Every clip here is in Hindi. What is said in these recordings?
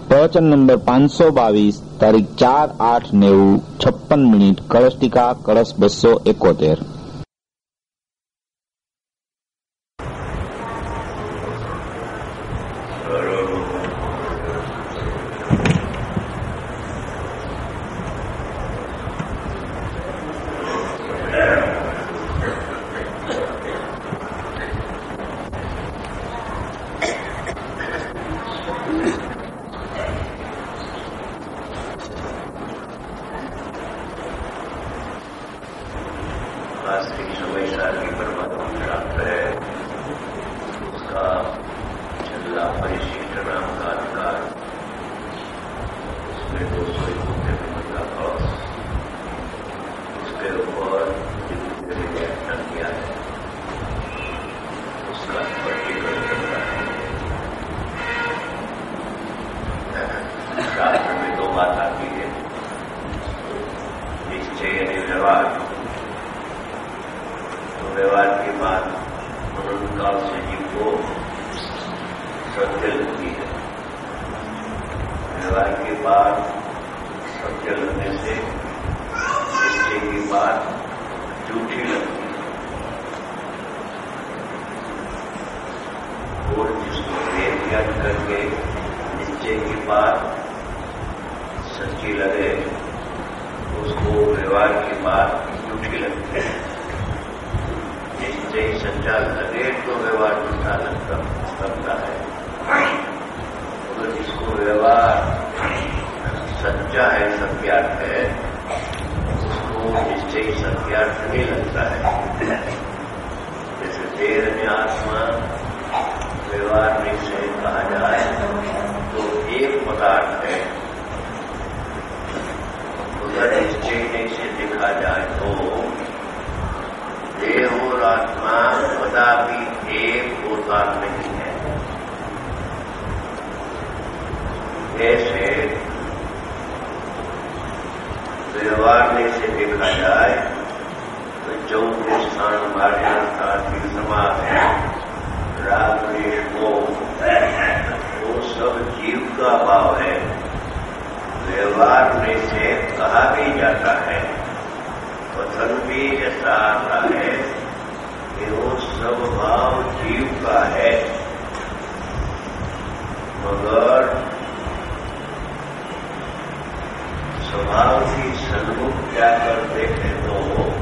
प्रवचन नंबर 522 तारीख 4/8/90 56 મિનિટ કળશ ટીકા કળશ 271। व्यवहार के बाद मनोकाल से जीव को सत्य लगती है। व्यवहार के बाद सत्य लगने से निश्चय की बात झूठी लगती है और जिसको वेद ज्ञान करके निश्चय की बात सच्ची लगे उसको व्यवहार की बात झूठी लगती है। निश्चय सच्चा लगे तो व्यवहार झूठा लगता है, अगर जिसको व्यवहार सच्चा है, सत्यार्थ है, उसको निश्चय सत्यार्थ नहीं लगता है। जैसे देह में आत्मा व्यवहार निश्चय कहा जाए तो एक पदार्थ है, उधर निश्चय नहीं से देखा जाए तो देह और आत्मा कदापि एक होता नहीं है। ऐसे व्यवहार में से देखा जाए तो चौथे स्थान भारतीय समाज है, राग द्वेष मोह, वो सब जीव का भाव है। व्यवहार में से कहा भी जाता है, कथन भी ऐसा आता है कि वो सब भाव जीव का है, मगर स्वभाव की सन्मुख जाकर देखे तो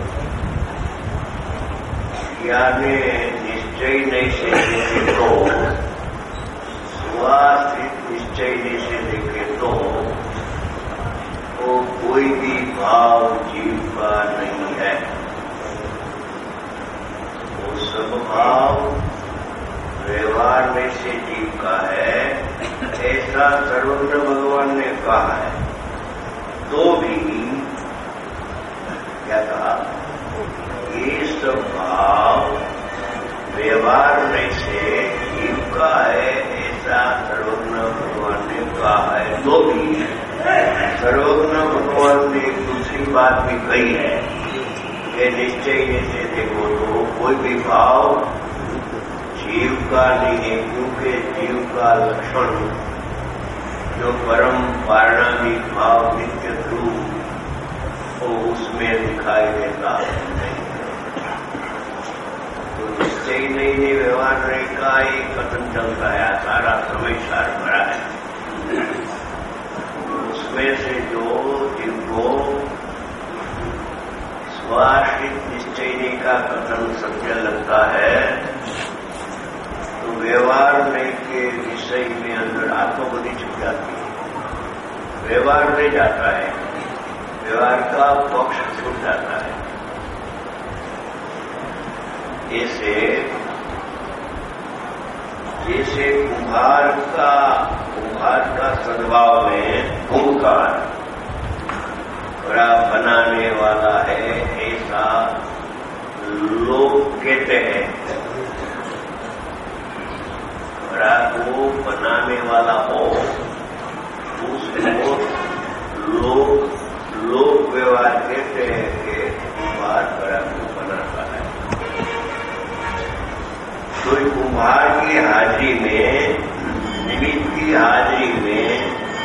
यानी निश्चय नहीं से देखे तो स्वास्थित निश्चय नहीं से देखे तो कोई भी भाव जीव का नहीं है। वो सब भाव व्यवहार में से जीव का है, ऐसा सर्वज्ञ भगवान ने कहा है। तो भी क्या कहा, ये सब भाव व्यवहार में से जीव का है, ऐसा सर्वज्ञ भगवान ने कहा है। तो भी सर्वज्ञ भगवान ने एक दूसरी बात भी कही है कि निश्चय से देखो तो कोई भी भाव जीव का नहीं है, क्योंकि जीव का लक्षण जो परम पारणामिक भाव नित्य ध्रुव वो उसमें दिखाई देता नहीं। तो निश्चय नहीं व्यवहार का एक कथन चलता है, सारा समय सार भरा है। उसमें से जो जिनको स्वाश्रित निश्चय का कथन सत्य लगता है तो व्यवहार नहीं के विषय में अंदर आत्मबुद्धि छुप जाती है, व्यवहार नहीं जाता है, व्यवहार का पक्ष छूट जाता है। जैसे कुम्हार का सद्भाव में ओंकार बड़ा बनाने वाला है, ऐसा लोग कहते हैं। बड़ा को बनाने वाला हो उसको लोग व्यवहार कहते हैं कि कुम्हार बड़ा को बनाता है। तो कुम्हार की हाजिरी में, निमित्त की हाजिरी में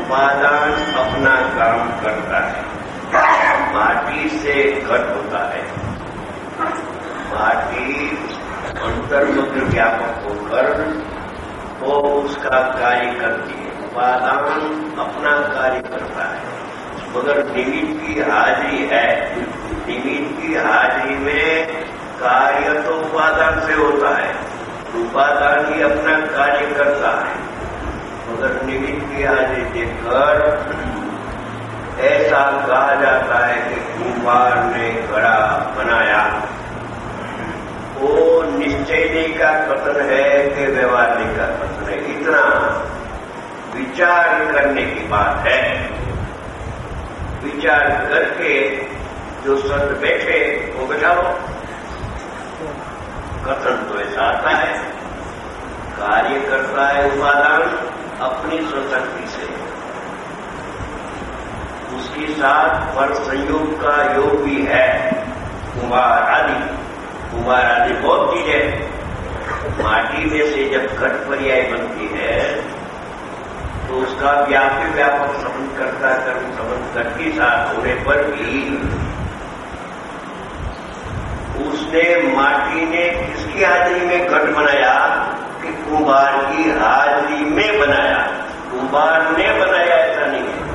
उपादान अपना काम करता है। माटी से घट होता है। माटी अंतर्मुख व्यापक होकर वो उसका कार्य करती है। उपादान अपना कार्य करता है, मगर निमित्त की हाजिरी है। निमित्त की हाजिरी में कार्य तो उपादान से होता है। उपादान ही अपना कार्य करता है, मगर निमित्त की हाजिरी देखकर ऐसा कहा जाता है कि कुम्हार ने घड़ा बनाया। वो निश्चय का कथन है कि व्यवहार का कथन है, इतना विचार करने की बात है। विचार करके जो संत बैठे वो बैठाओ। कथन तो ऐसा आता है, कार्य करता है उपादान अपनी स्वशक्ति से, उसके साथ पर संयोग का योग भी है। कुम्हार आदि बहुत चीज है। माटी में से जब घट पर्याय बनती है तो उसका व्यापक संबंध करता कर्म संबंध घट के साथ होने पर भी उसने माटी ने किसकी हाजिरी में घट बनाया कि कुम्हार की हाजिरी में बनाया। कुम्हार ने बनाया ऐसा नहीं है।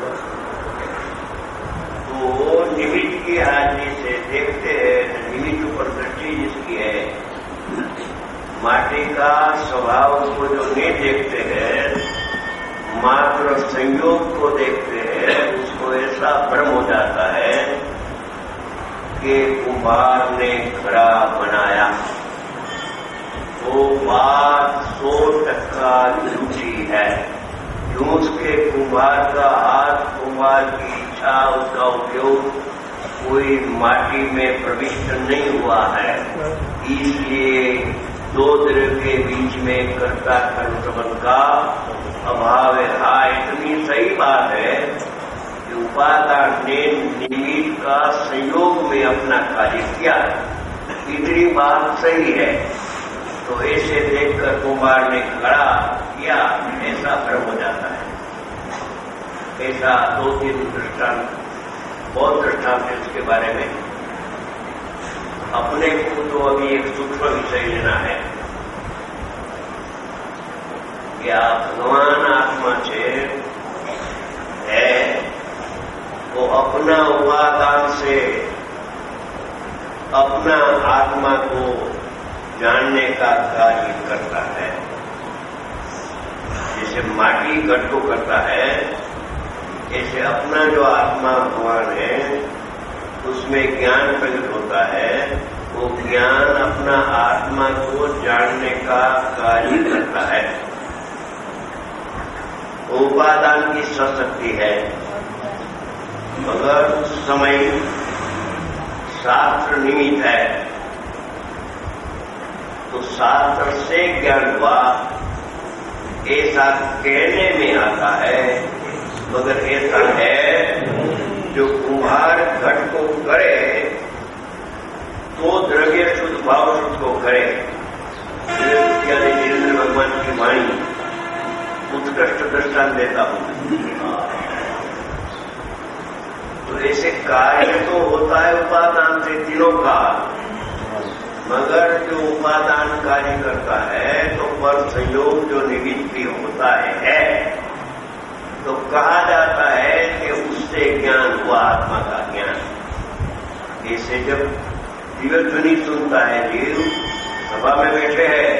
तो निमित्त की हाजिरी से देखते हैं, निमित्त पर दृष्टि जिसकी है, माटी का स्वभाव को जो नहीं देखते हैं, मात्र संयोग को देखते हैं, उसको ऐसा भ्रम हो जाता है कि कुम्हार ने घड़ा बनाया। वो बात 100% झूठी है। क्यों? उसके कुम्हार का हाथ, कुम्हार की इच्छा, उसका उपयोग कोई माटी में प्रविष्ट नहीं हुआ है। इसलिए दो द्रव्य के बीच में कर्ता कर्म संबंध का अभाव है। हाँ, इतनी सही बात है कि उपादान ने निमित्त का संयोग में अपना कार्य किया। इतनी बात सही है। तो ऐसे देखकर कुम्हार ने घड़ा किया, ऐसा भ्रम हो जाता है। ऐसा 2-3 दृष्टांत, बहुत दृष्टांत है उसके बारे में। अपने को तो अभी एक सूक्ष्म विषय लेना है कि भगवान आत्मा से है, वो अपना उपादान से अपना आत्मा को जानने का कार्य करता है। जैसे माटी घट को करता है, ऐसे अपना जो आत्मा भगवान है उसमें ज्ञान प्रकट होता है। वो ज्ञान अपना आत्मा को जानने का कार्य करता है। उपादान की स्वशक्ति है, मगर उस समय शास्त्र निमित्त है, तो शास्त्र से ज्ञान हुआ ऐसा कहने में आता है, मगर ऐसा है जो कुम्हार घट को करे तो द्रव्य शुद्ध भाव शुद्ध को करे। वीरेंद्र भगवान की वाणी उत्कृष्ट दृष्टांत देता हूं। तो ऐसे कार्य तो होता है उपादान से तीनों का, मगर जो उपादान कार्य करता है तो पर संयोग जो निमित्त भी होता है, तो कहा जाता है कि उससे ज्ञान हुआ, आत्मा का ज्ञान। ऐसे जब दिव्य ध्वनि सुनता है, जीव सभा में बैठे हैं,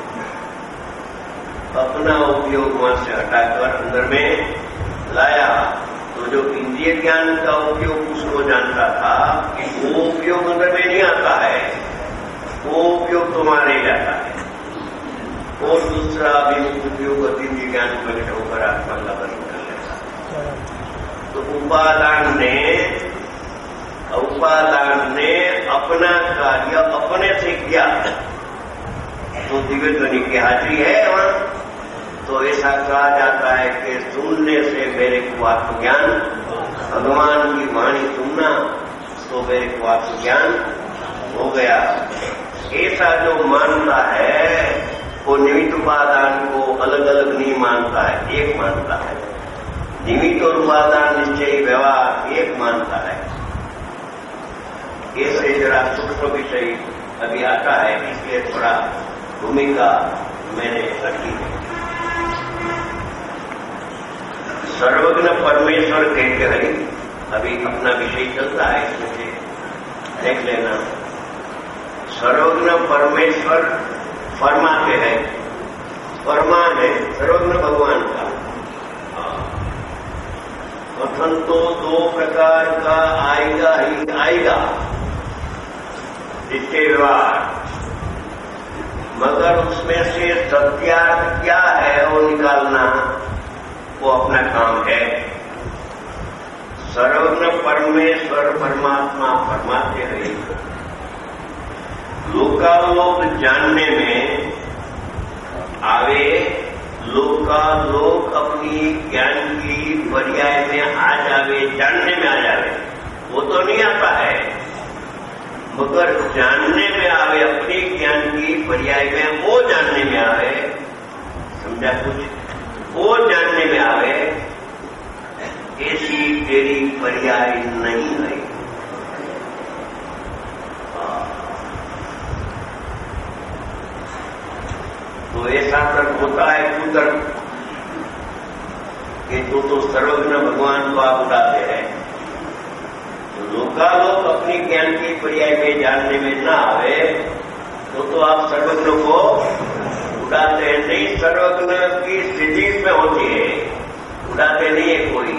अपना उपयोग वहां से हटाकर अंदर में लाया, तो जो इंद्रिय ज्ञान का उपयोग उसको जानता था कि वो उपयोग अंदर में नहीं आता है, वो उपयोग तो मारे जाता है। और दूसरा अभिमुख उपयोग अतिथि ज्ञान प्रकट होकर आत्मा का दर्शन कर लेता। तो उपादान ने अपना कार्य अपने से किया, तो दिव्य ध्वनि की हाजिरी है वहां। तो ऐसा कहा जाता है कि सुनने से मेरे को आत्मज्ञान, भगवान की वाणी सुनना तो मेरे को आत्मज्ञान हो गया। ऐसा जो मानता है वो निमित्त उपादान को अलग अलग नहीं मानता है, एक मानता है। निमित्त और उपादान निश्चय व्यवहार एक मानता है। ऐसे जरा सूक्ष्म विषय अभी आता है, इसलिए थोड़ा भूमिका मैंने रखी है। सर्वज्ञ परमेश्वर कहते हैं, अभी अपना विषय चलता है, इसमें से देख लेना। सर्वज्ञ परमेश्वर फरमाते हैं, फरमान है सर्वज्ञ भगवान का। कथन तो दो प्रकार का आएगा ही आएगा, इसके व्यवहार, मगर उसमें से सत्यार्थ क्या है वो निकालना वो अपना काम है। सर्वज्ञ परमेश्वर परमात्मा फरमाते हैं, लोकालोक जानने में आवे, लोकालोक अपनी ज्ञान की पर्याय में आ जावे, जानने में आ जावे, वो तो नहीं आता है, मगर जानने में आवे, अपनी ज्ञान की पर्याय में वो जानने में आवे। समझा कुछ? वो जानने में आवे, ऐसी तेरी पर्याय नहीं है। तो ऐसा तर्क होता है कुतर्क कि तो सर्वज्ञ भगवान को आप उड़ाते हैं। तो लोकालोक अपनी ज्ञान की पर्याय में जानने में ना आवे तो आप सर्वज्ञ को उड़ाते हैं। नहीं, सर्वज्ञ की स्थिति में होती है, उड़ाते नहीं है कोई।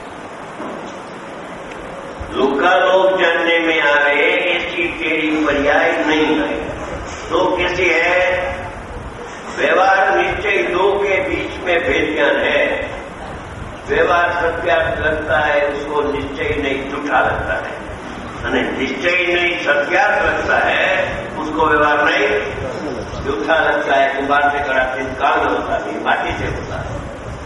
लोकालोक जानने में आवे ऐसी तेरी पर्याय नहीं है। तो कैसी है? व्यवहार निश्चय दो के बीच में भेद ज्ञान है। व्यवहार सत्यार्थ लगता है, उसको निश्चय नहीं झूठा लगता है, और निश्चय नहीं सत्यार्थ लगता है, उसको व्यवहार नहीं झूठा लगता है। कुंभार से करा काल में होता नहीं, माटी से होता है।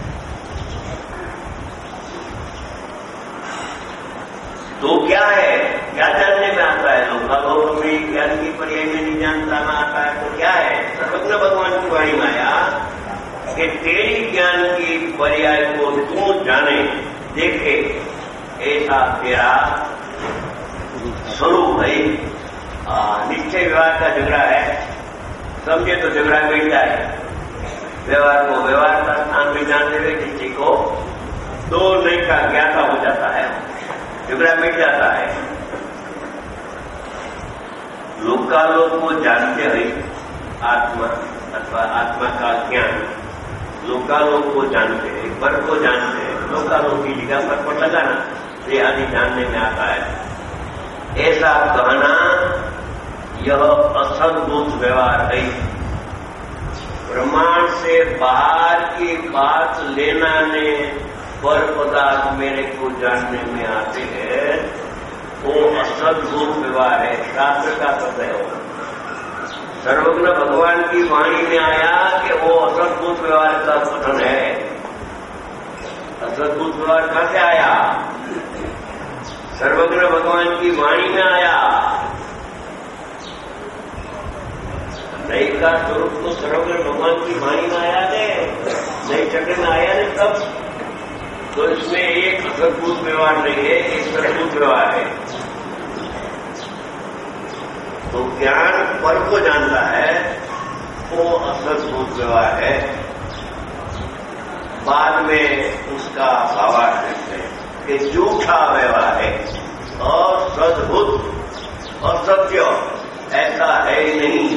तो क्या है, क्या जानने में आता है? लोकालोक में ज्ञान की पर्याय में नहीं जानता में आता है तो क्या है? सर्वज्ञ भगवान की वाणी माया कि तेरी ज्ञान की पर्याय को तू जाने, देखे, ऐसा तेरा स्वरूप है। निश्चय व्यवहार का झगड़ा है, समझे तो झगड़ा मिट जाए। व्यवहार को व्यवहार का स्थान में जानते हुए निश्चय को दो नहीं का ज्ञाता हो जाता है, झगड़ा मिट जाता है। लोकालोक को जानते हैं आत्मा अथवा आत्मा का ज्ञान, लोकालोक को जानते हैं, पर को जानते हैं। लोकालोक की जगह पर को लगाना ये आदि जानने में आता है। ऐसा कहना यह असद्भुत व्यवहार है। प्रमाण से बाहर की बात लेना ने पर पदार्थ मेरे को जानने में आते हैं, वो असद्भुत व्यवहार है। शास्त्र का कथन है, सर्वज्ञ भगवान की वाणी में आया कि वो असद्भुत व्यवहार का कथन है। असद्भुत व्यवहार कहां से आया? सर्वज्ञ भगवान की वाणी में आया। नई का स्वरूप तो सर्वज्ञ भगवान की वाणी में आया है, नई चक्र में आया नहीं तब। तो इसमें एक असद्भुत व्यवहार नहीं है, एक सद्भुत व्यवहार है। तो ज्ञान पर को जानता है, वो असद्भुत व्यवहार है। बाद में उसका भावार्थ करते हैं कि झूठा व्यवहार है, असद्भुत, असत्य, ऐसा है ही नहीं।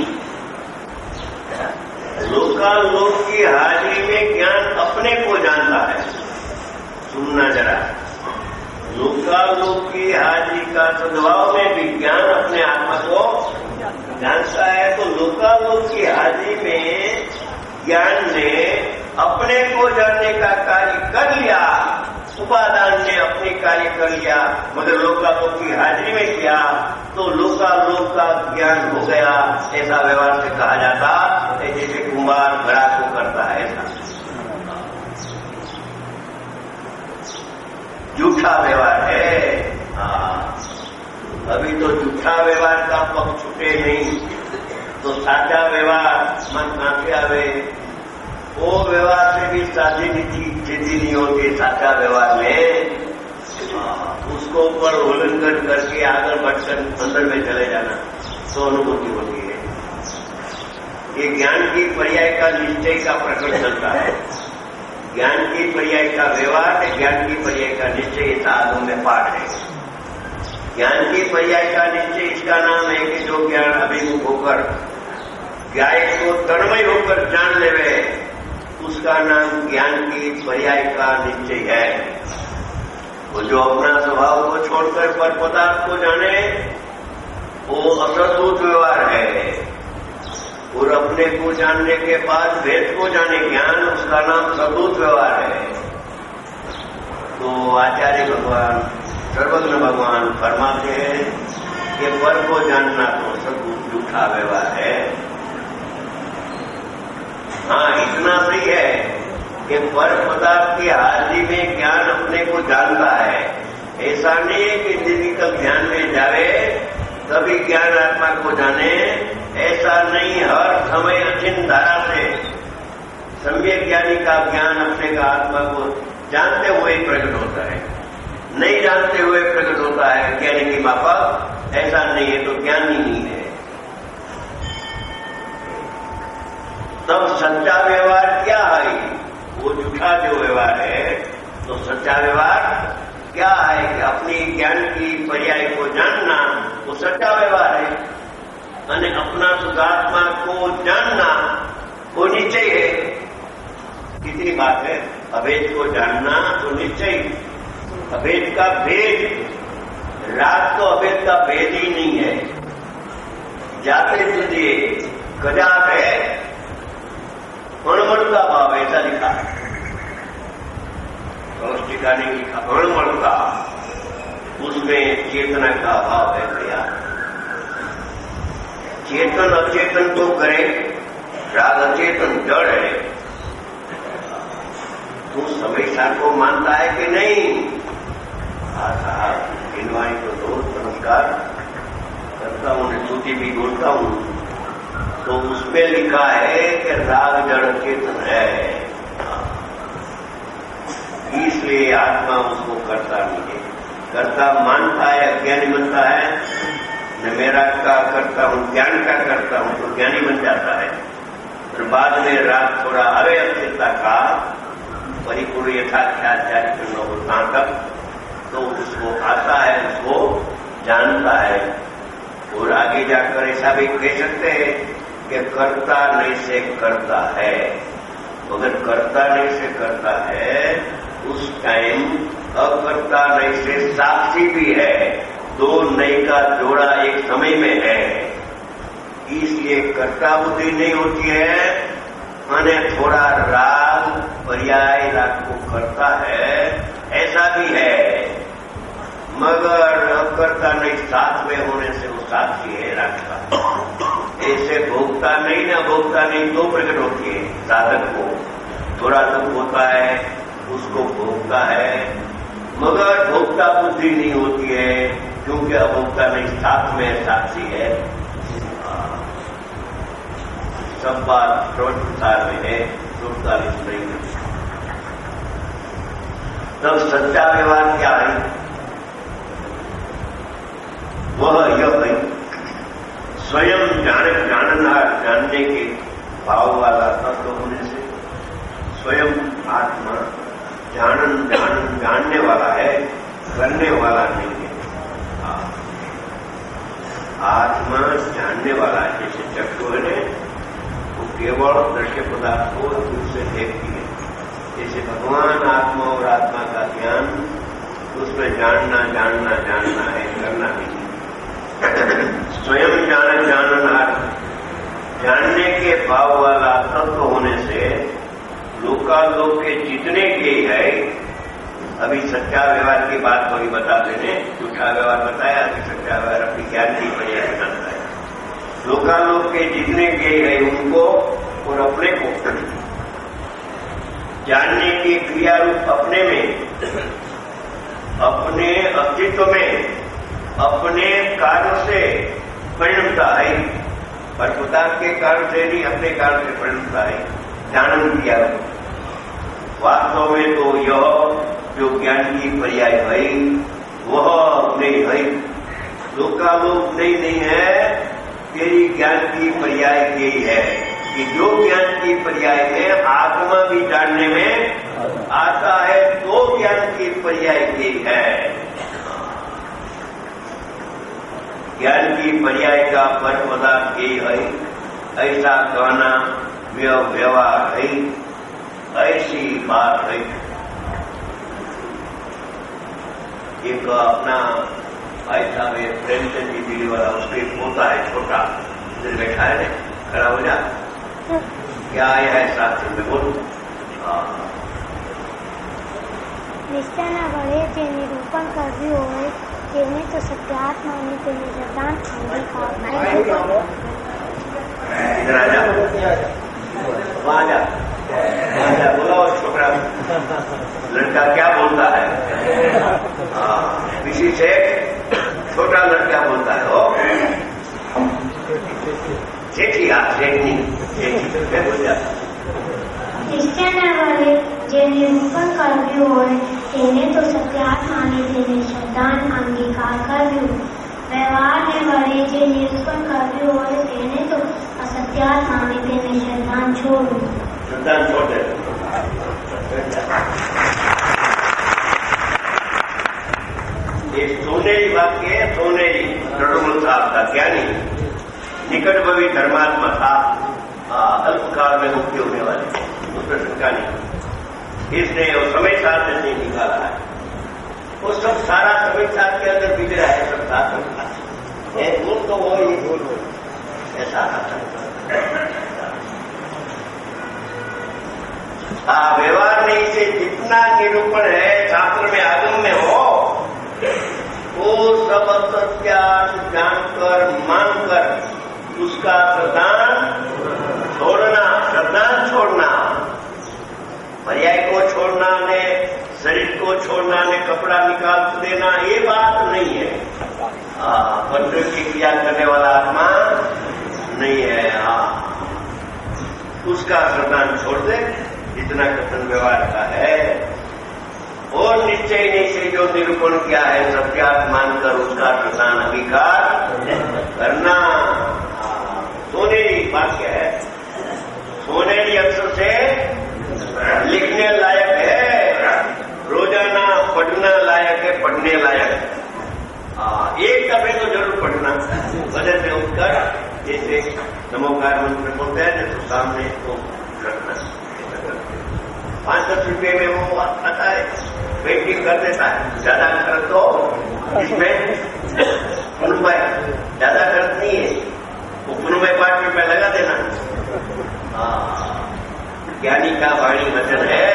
लोकालोक की हाजिरी में ज्ञान अपने को जानता है। सुनना जरा, लोकालोक की हाजिरी का सद्भाव में भी ज्ञान अपने आत्मा को जानता है। तो लोकालोक की हाजिरी में ज्ञान ने अपने को जानने का कार्य कर लिया, उपादान ने अपने कार्य कर लिया, मगर लोकालोक की हाजिरी में किया तो लोकालोक का ज्ञान हो गया। ऐसा व्यवहार से कहा जाता है जैसे कुंभार घड़ा को करता है, ऐसा झूठा व्यवहार है। अभी तो झूठा व्यवहार का पक्ष छूटे नहीं, तो साचा व्यवहार मन कहां से आवे? वो व्यवहार से भी साधी नीति सिद्धि नहीं होती, साचा सच्चा व्यवहार में उसको ऊपर उल्लंघन करके आगे बढ़कर अंदर में चले जाना तो अनुभूति होती है। ये ज्ञान की पर्याय का निश्चय का प्रकट चलता है। ज्ञान की पर्याय का व्यवहार, ज्ञान की पर्याय का निश्चय, साधु में पाठ है। ज्ञान की पर्याय का निश्चय इसका नाम है कि जो ज्ञान अभिमुख होकर गाय को तन्मय होकर जान लेवे, उसका नाम ज्ञान की पर्याय का निश्चय है। वो जो अपना स्वभाव को छोड़कर पर पदार्थ को जाने, वो असद्भुत व्यवहार है। और अपने को जानने के बाद भेद को जाने ज्ञान, उसका नाम सद्भुत व्यवहार है। तो आचार्य भगवान, सर्वज्ञ भगवान फरमाते हैं कि पर को जानना तो सद्भुत झूठा व्यवहार है। हाँ, इतना सही है कि पर पदार्थ की हाजिरी में ज्ञान अपने को जानता है। ऐसा नहीं है कि निधिकल ध्यान में जावे तभी ज्ञान आत्मा को जाने, ऐसा नहीं। हर समय अचिन धारा से सम्यक ज्ञानी का ज्ञान अपने का आत्मा को जानते हुए ही प्रकट होता है, नहीं जानते हुए प्रकट होता है। ज्ञानी की माफक ऐसा नहीं है तो ज्ञान ही नहीं है। तब सच्चा व्यवहार क्या है? वो झूठा जो व्यवहार है, तो सच्चा व्यवहार क्या है कि अपनी ज्ञान की पर्याय को जानना, वो सच्चा व्यवहार है। અને अपना सुधात्मा को जानना वो निश्चय है। कितनी बात है, अभेद को जानना तो निश्चय। अभेद का भेद, रात तो अभेद का भेद ही नहीं है। जाते સુધી गजात है, अणमणका भाव, ऐसा लिखा है। कौष्टिका ने लिखा अणमणका, उसमें चेतना का भाव है भैया। चेतन अचेतन को करे, राग अचेतन जड़ है। तू हमेशा को मानता है कि नहीं? हाँ साहब, इनवाई को दो, नमस्कार करता हूं, सूची भी बोलता हूं। तो उसमें लिखा है कि राग जड़ चेतन है, इसलिए आत्मा उसको करता नहीं है। करता मानता है, अज्ञानी बनता है। मैं मेरा का करता हूं, ज्ञान का करता हूं तो ज्ञानी बन जाता है। और बाद में राग थोड़ा आवे अस्थिरता का, परिपूर्ण यथाख्याचार्य करना होता तक, तो उसको आता है, उसको जानता है। और आगे जाकर ऐसा भी कह सकते हैं कि करता नहीं से करता है। अगर करता नहीं से करता है, उस टाइम अकर्ता नहीं से साक्षी भी है। दो नई का जोड़ा एक समय में है, इसलिए कर्ता बुद्धि नहीं होती है। माने थोड़ा राग पर्याय राग को करता है, ऐसा भी है। मगर अकर्ता नहीं साथ में होने से वो साक्षी है राग का। ऐसे भोगता नहीं ना भोगता नहीं तो प्रकट होती है। साधक को थोड़ा दुख होता है, उसको भोगता है, मगर भोक्ता बुद्धि नहीं होती है, क्योंकि अभोक्ता नहीं साथ में साक्षी है। सब बात प्रवचनसार में है, 47 नहीं है। तब सच्चा व्यवहार क्या है? वह यह है, स्वयं जानने के भाव वाला तत्व होने से स्वयं आत्मा जानने वाला है, करने वाला नहीं है। आत्मा जानने वाला है। जैसे चक्षु है, वो केवल दृश्य पदार्थ को दूर से देखती है। जैसे भगवान आत्मा और आत्मा का ज्ञान, उसमें जानना है, करना नहीं। स्वयं जानने के भाव वाला तत्व होने से लोकालोक के जितने के है, अभी सच्चा व्यवहार की बात वही बता देने, झूठा व्यवहार बताया, अभी सच्चा व्यवहार अपनी ज्ञान की पर्याय जानता है। लोकालोक के जितने ज्ञेय है उनको और अपने को जानने की क्रिया रूप अपने में, अपने अस्तित्व में, अपने कार्य से परिणमता है। पर पदार्थ के कारण से नहीं, अपने कारण से परिणमता है। जानन किया वास्तव में तो यह जो की पर्याय है वह नहीं है। लोकालोक नहीं है, तेरी ज्ञान की पर्याय यही है कि जो ज्ञान की पर्याय में आत्मा भी जानने में आता है तो ज्ञान की पर्याय यही है। ज्ञान की पर्याय का पर पदार्थ यही है, ऐसा कहना व्यवहार है, ऐसी बात है। एक अपना भाई साहब प्रेमचंद जी दिल्ली वाला, उसके पोता है छोटा, इधर बैठा है, खड़ा हो जा, क्या आया है शास्त्र में बोल। નિષ્ઠાના બળે જે નિરૂપણ કર્યું હોય તેને તો સત્યાત્માની તેને સિદ્ધાંત અંગીકાર इधर आ जा, वहां जा, बोला छोकरा लड़का क्या बोलता है। किसी से छोटा लड़का बोलता है, हो सेठी, हाँ सेठी बोल जाता। નિષ્ઠાના બળે જે નિરૂપણ કર્યું હોય તેને તો સત્યાત્માની તેને સિદ્ધાંત અંગીકાર કર્યું. વ્યવહારને બળે જે નિરૂપણ કર્યું હોય તેને તો અસત્યાત્માની તેને સિદ્ધાંત છોડવું. सिद्धांत छोड़ दे। ये सोनेरी वाक्य है, सोनेरी नडुमल साहब का ज्ञानी, निकट भवी धर्मात्मा था, अल्पकाल में मुक्ति होने वाले, उसमें शंका नहीं। इसने वो समय साथ से नहीं निकाला है, वो सब सारा समय साथ के अंदर बिक रहा है, सब साथ में बोल तो वो ये बोल ऐसा व्यवहार नहीं से जितना निरूपण है शास्त्र में आगम में हो वो सब सत्यार्थ जानकर मानकर उसका श्रद्धांत छोड़ना, पर्याय को छोड़ना ने शरीर को छोड़ना ने कपड़ा निकाल देना, ये बात नहीं है। पंच की क्रिया करने वाला आत्मा नहीं है। उसका श्रद्धांत छोड़ दे, जितना कथन व्यवहार का है और निश्चय नहीं से जो निरूपण किया है सत्यार्थ मानकर उसका प्रधान अंगीकार करना। सोनेरी वाक्य है, सोनेरी अक्षर से लिखने लायक है, रोजाना पढ़ना लायक है, पढ़ने लायक। एक दफे तो जरूर पढ़ना, वजह से उठकर जैसे नमोकार मंत्र बोलते हैं तो सामने इसको रखना। 5-10 रुपये में वो आता है, पेंटिंग कर देता है, ज्यादा खर्च तो इसमें पुनः ज्यादा खर्च नहीं है, वो पुनः 5 रुपये लगा देना। ज्ञानी का वाणी वचन है,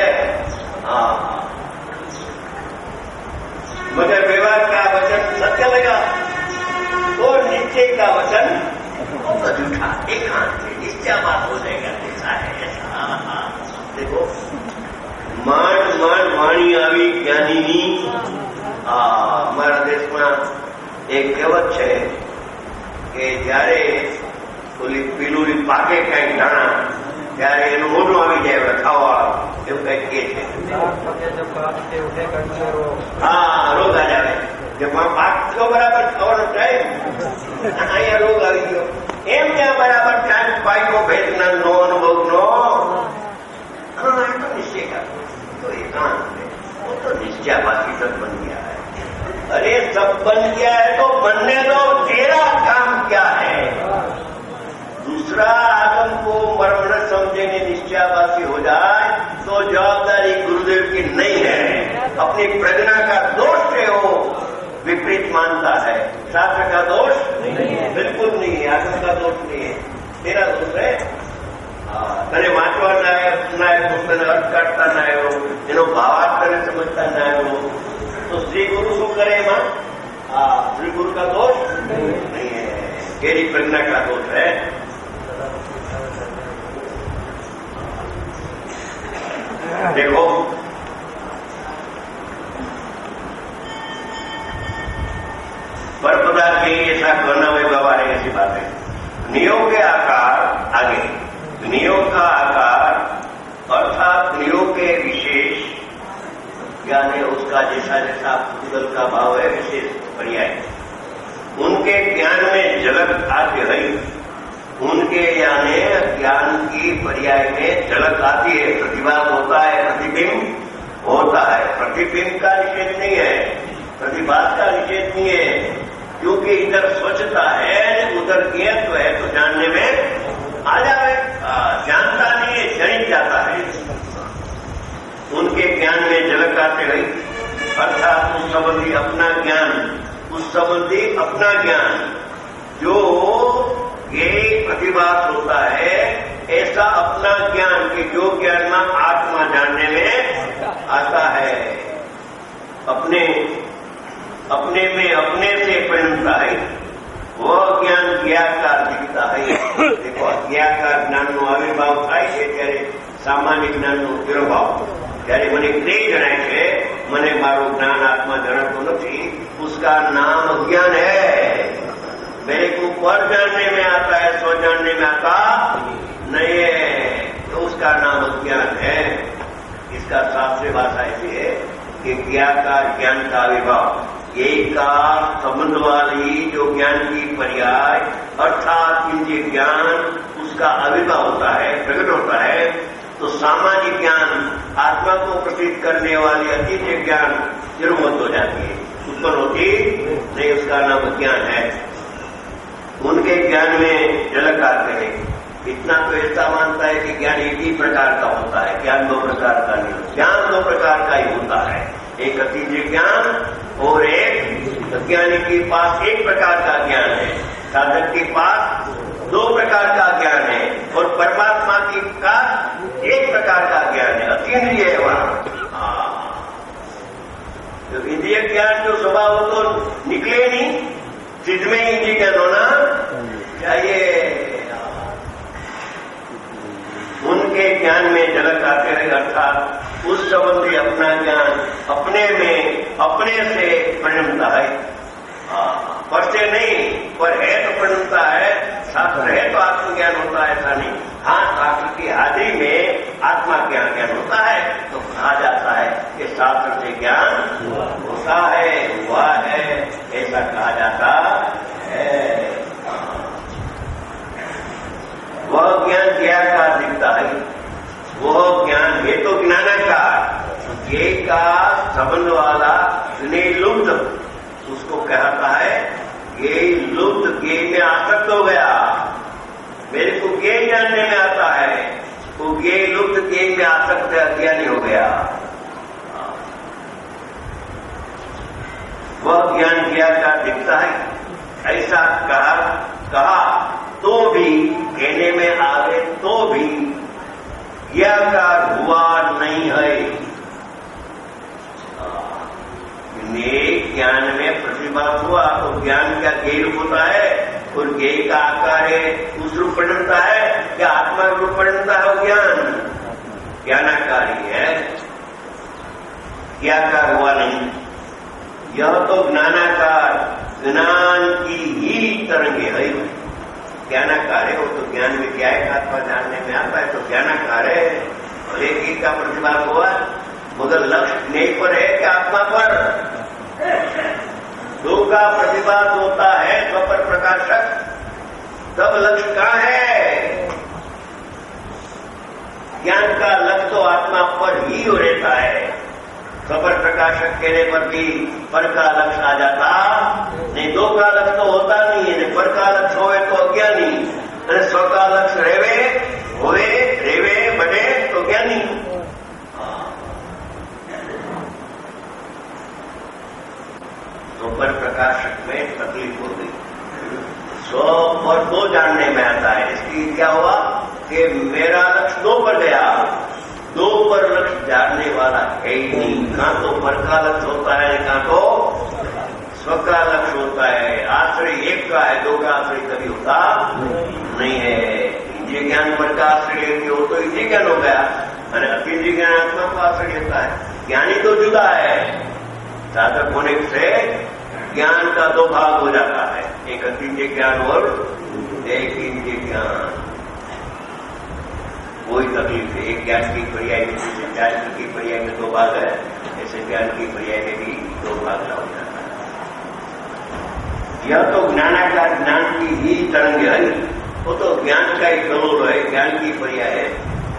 मगर व्यवहार का वचन सत्य लगा और निश्चय का वचन झूठा, एकांत से निश्चय बात हो जाएगा। ऐसा है, ऐसा देखो માંડ વાણી આવી જ્ઞાનીની। અમારા દેશમાં એક કહેવત છે કે જયારે પીલું પાકે કઈક દાણા ત્યારે એનું મોઢું આવી જાય ખાવા, એવું કઈક કે છે। રોગ આ જાવે પાકતો બરાબર ખાવાનો ટાઈમ, અહીંયા રોગ આવી ગયો, એમ ત્યાં બરાબર ટાઈમ પાક્યો વેદનાનો અનુભવનો, निश्चय का तो एकांत है, वो तो निश्चयवासी सब बन गया है। अरे सब बन गया है तो बनने दो, तेरा काम क्या है। दूसरा आगम को मर्म समझेंगे निश्चयवासी हो जाए तो जवाबदारी गुरुदेव की नहीं है, अपनी प्रज्ञा का दोष से वो विपरीत मानता है। शास्त्र का दोष बिल्कुल नहीं है, आगम का दोष नहीं है, तेरा दोष है। तने वांचवा ना આવ્યો, પુસ્તકને અર્થ કાઢતા ના આવ્યો, એનો ભાવાર્થ તને સમજતા ના આવ્યો, તો શ્રી ગુરુ શું કરે એમાં? श्री गुरु का दोष नहीं है, तेरी प्रज्ञा का दोष है। देखो पर पदार्थ के ऐसा करना में व्यवहार है, ऐसी बात है। नियोग के आकार आगे, नियोग का आकार अर्थात नियोग के विशेष ज्ञान है उसका जैसा जैसा भूतल का भाव है विशेष पर्याय। उनके ज्ञान में झलक आती है, उनके यानी ज्ञान की पर्याय में झलक आती है, प्रतिभाग होता है, प्रतिबिंब होता है। प्रतिबिंब का निषेध नहीं है, प्रतिभाग का निषेध नहीं है, क्योंकि इधर स्वच्छता है उधर ज्ञात है तो जानने में आ जाए। जानता नहीं है, जनित जाता है। उनके ज्ञान में झलक आते रही, अर्थात उस संबंधी अपना ज्ञान, उस संबंधी अपना ज्ञान जो ये प्रतिभास होता है, ऐसा अपना ज्ञान कि जो ज्ञान में आत्मा जानने में आता है, अपने में अपने से परिणमता है, वह ज्ञान ज्ञाकार दिखता है। देखो ज्ञाकार ज्ञानનો આવિર્ભાવ થાય છે ત્યારે સામાન્ય જ્ઞાનનો તિરોભાવ, ત્યારે મને જ્ઞેય જણાય છે, મને મારું જ્ઞાન આત્મા જણાતો નથી, उसका नाम अज्ञान है। मेरे को पर जानने में आता है, स्व जानने में आता नहीं है, तो उसका नाम अज्ञान है। इसका शास्त्रीय भाषा ऐसी है कि ज्ञाकार ज्ञान का आविर्भाव, एक का संबंध वाली जो ज्ञान की पर्याय अर्थात इंद्रिय ज्ञान उसका आविर्भाव होता है, प्रकट होता है। तो सामान्य ज्ञान आत्मा को प्रतीत करने वाली अतीत ज्ञान निर्मूत हो जाती है, उत्पन्न होती नहीं, उसका नाम ज्ञान है। उनके ज्ञान में झलक आते हैं। इतना तो ऐसा मानता है कि ज्ञान एक ही प्रकार का होता है, ज्ञान दो प्रकार का नहीं, ज्ञान दो प्रकार का ही होता है, एक अतीत ज्ञान और एक अज्ञानी के पास एक प्रकार का ज्ञान है, साधक के पास दो प्रकार का ज्ञान है, और परमात्मा के पास एक प्रकार का ज्ञान है, अतीन्द्रिय है वहां। तो इंद्रिय ज्ञान जो स्वभाव तो निकले नहीं, सिद्ध में इंद्रिय ज्ञान होना चाहिए। उनके ज्ञान में झलक आते रहे, अर्थात उस संबंधी अपना ज्ञान अपने में अपने से परिणमता है, पर से नहीं, पर है तो परिणमता है। शास्त्र है तो आत्मज्ञान होता है, ऐसा नहीं। हाँ, शास्त्र की हाजिरी में आत्मा ज्ञान होता है तो कहा जाता है कि शास्त्र से ज्ञान होता है, हुआ है, ऐसा कहा जाता है। वह ज्ञान ज्ञाकार दिखता है, वह ज्ञान है तो ज्ञानाकार, ज्ञ का संबंध वाला लुप्त, उसको कहता है ये लुप्त, ज्ञ में आसक्त हो गया, मेरे को ज्ञ जानने में आता है, वो ज्ञ लुप्त, ज्ञ में आसक्त अज्ञानी हो गया। वह ज्ञान ज्ञाकार दिखता है, ऐसा कहा तो भी, कहने में आवे तो भी ज्ञाकार हुआ नहीं है। ज्ञान में प्रतिभा हुआ तो ज्ञान का ज्ञ रूप होता है, और ज्ञ का आकार है, उस रूप परिणमता है, क्या आत्मा रूप परिणमता है? वो ज्ञानाकारी है, ज्ञाकार हुआ नहीं। यह तो ज्ञानाकार, ज्ञान की ही तरंगे है। ज्ञानाकार है, वो तो ज्ञान में क्या है, आत्मा जानने में आता है तो ज्ञानाकार है। और एक का प्रतिभाग हुआ, मगर लक्ष्य नहीं पर है कि आत्मा पर। दो का प्रतिभाग होता है स्वपर प्रकाशक, तब लक्ष्य कहाँ है? ज्ञान का लक्ष्य तो आत्मा पर ही हो रहता है। स्वपर प्रकाशक कहने पर भी पर का लक्ष्य आ जाता नहीं, दो का लक्ष्य तो होता नहीं है। पर का लक्ष्य होवे तो अज्ञानी, और स्व का लक्ष्य रेवे बने तो ज्ञानी। स्वपर प्रकाशक में तकलीफ हो गई, स्व और दो जानने में आता है। इसलिए क्या हुआ कि मेरा लक्ष्य दो पर गया, दो पर लक्ष्य जानने वाला है ही नहीं। कहाँ तो पर का लक्ष्य होता है, कहाँ तो स्व का लक्ष्य होता है। आश्रय एक का है, दो का आश्रय कभी होता नहीं है। इंद्रिय ज्ञान पर का आश्रय हो तो इंद्रिय ज्ञान हो गया, और अतीन्द्रिय ज्ञान आत्मा का आश्रय होता है। ज्ञानी तो जुदा है, साधक होने से ज्ञान का दो भाग हो जाता है, एक अतीन्द्रिय ज्ञान और एक इंद्रिय ज्ञान। कोई तकलीफ है, एक ज्ञान की पर्याय में, ज्ञान की पर्याय में दो भाग है, इससे ज्ञान की पर्याय में भी दो भाग हो जाता है। यह तो ज्ञानाकार ज्ञान की ही तरंग है, वो तो ज्ञान का ही कलोल है, ज्ञान की पर्याय है।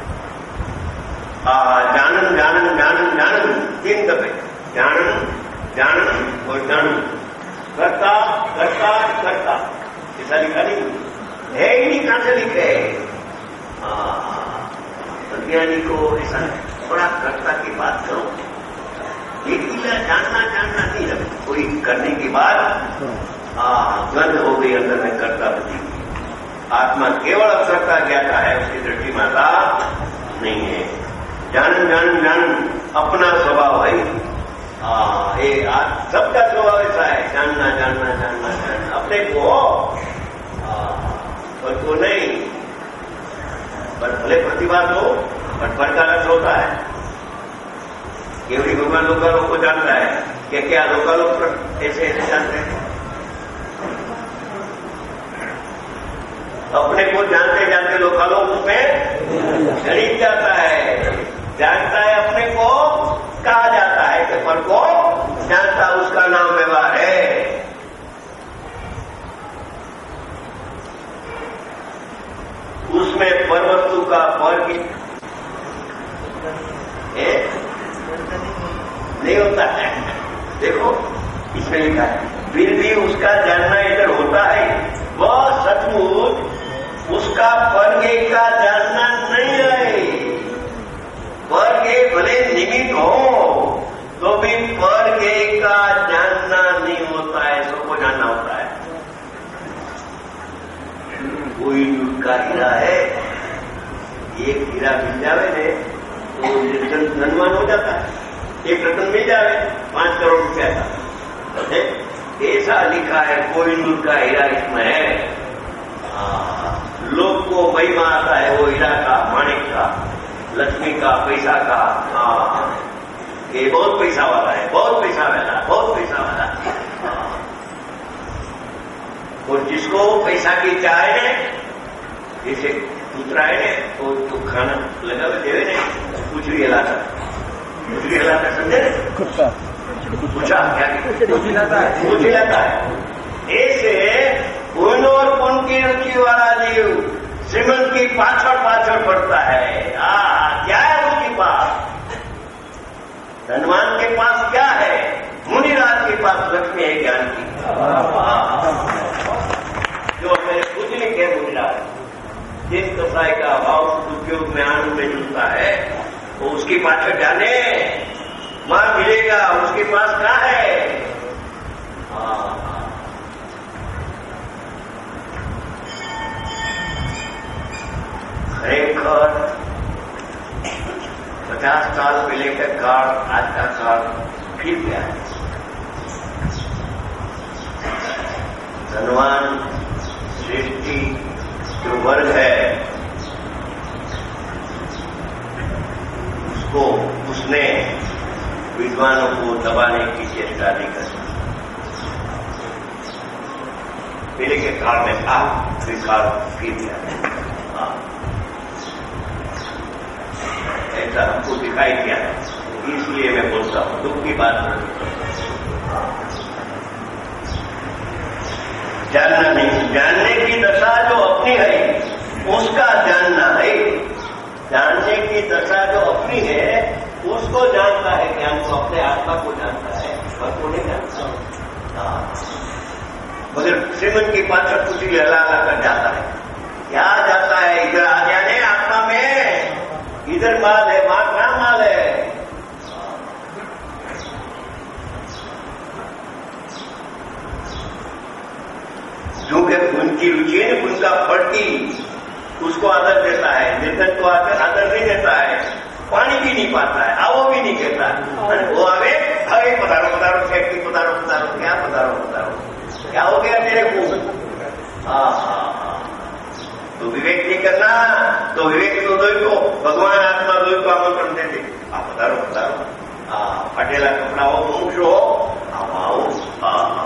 जानन जानन जानन जानन, तीन दफे जानन जानन और जानन, करता करता करता, ऐसा लिखा नहीं है ही नहीं, कहां से लिखे है? अज्ञानी को ऐसा थोड़ा कर्ता की बात करो, लेकिन जानना जानना नहीं है, कोई करने की बात गंध हो गई अंदर में, कर्ता बची। आत्मा केवल कर्ता ज्ञाता है, उसकी दृष्टि माता नहीं है। जानन जानन जानन अपना स्वभाव है, ये सबका स्वभाव ऐसा है, जानना जानना जानना जानना अपने को, पर को नहीं, पर भले प्रतिभा हो, पर फल का रस होता है। केवली भगवान लोकालोक को जानता है, क्या लोकालोक ऐसे ऐसे जानते हैं? अपने को जानते जानते लोकालोक में शरीर जाता है, जानता है अपने को, कहा जाता है कि पर को जानता, उसका नाम व्यवहार है। उसमें पर वस्तु का पर नहीं होता है। देखो इसमें लिखा है, फिर भी उसका जानना इधर होता है, वह सचमुच उसका परगे का जानना नहीं है। परगे भले निमित्त हो तो भी परगे का जानना नहीं होता है, सबको जानना होता है। कोई का हीरा है, एक हीरा मिल जावे ने तो धनवान हो जाता है, एक रतन मिल जावे 5 करोड़ रुपया का, ऐसा लिखा है। कोहिनूर का हीरा इसमें है, लोग को महिमा आता है वो हीरा का, माणिक का, लक्ष्मी का, पैसा का। ये बहुत पैसा वाला है, बहुत पैसा वाला, बहुत पैसा वाला। और जिसको पैसा की चाहे ने, जैसे दूसरा है ने, तो खाना लगा हुए देवे ने, कुछ भी हिलाता समझे, पूछा क्या कुछ हिलाता है। ऐसे पुण्य और पुण्य की रुचि वाला जीव श्रीमंत की पाछड़ पड़ता है। क्या है उसके पास? धनवान के पास क्या है? मुनिराज के पास लक्ष्मी है ज्ञान की, जो मेरे पूजनिक है मुनिराज। जिस कसाई का भाव उद्योग में आनंद में जुड़ता है, वो उसकी पाछड़ जाने मां मिलेगा, उसके पास क्या है? खरेखर 50 साल पहले का काल, आज का काल फिर गया है। धनवान सृष्टि जो वर्ग है, उसने विद्वानों को दबाने की चेष्टा नहीं करती। पहले के काल में था, फिर काल फिर गया। ऐसा हमको दिखाई दिया, इसलिए मैं बोलता हूं, दुख की बात नहीं। जानना नहीं, जानने की दशा जो अपनी है उसका जानना है। जानने की दशा जो अपनी है उसको जानता है, ज्ञान को अपने आत्मा को जानता है, पर को नहीं जानता। मगर श्रीमंत की पाछड़ कुछ लहला कर जाता है। क्या जाता है? इधर आ जाने आत्मा में, इधर माल है, माल क्या माल है? जो कि उनकी रुचि है, उनका पड़ती उसको आदर देता है, निर्धन को आदर नहीं देता है, पानी भी नहीं पाता है, आवो भी नहीं कहता है। वो आवे अरे पधारो पधारो, सेठ पधारो पधारो, क्या पधारो पधारो, क्या हो गया तेरे को? तो विवेक नहीं करना, तो विवेक तो दो को भगवान आत्मा दो को आमंत्रण देते, आप पधारो पधारो, फटेला कपड़ा हो, मुंश हो, आओ।